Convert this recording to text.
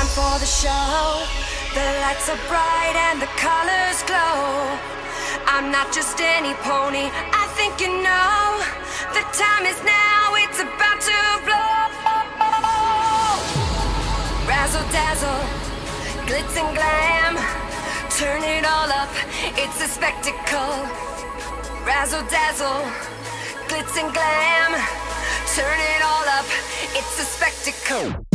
for the show. The lights are bright and the colors glow. I'm not just any pony, I think you know. The time is now, it's about to blow. Razzle dazzle, glitz and glam. Turn it all up, it's a spectacle. Razzle dazzle, glitz and glam. Turn it all up, it's a spectacle.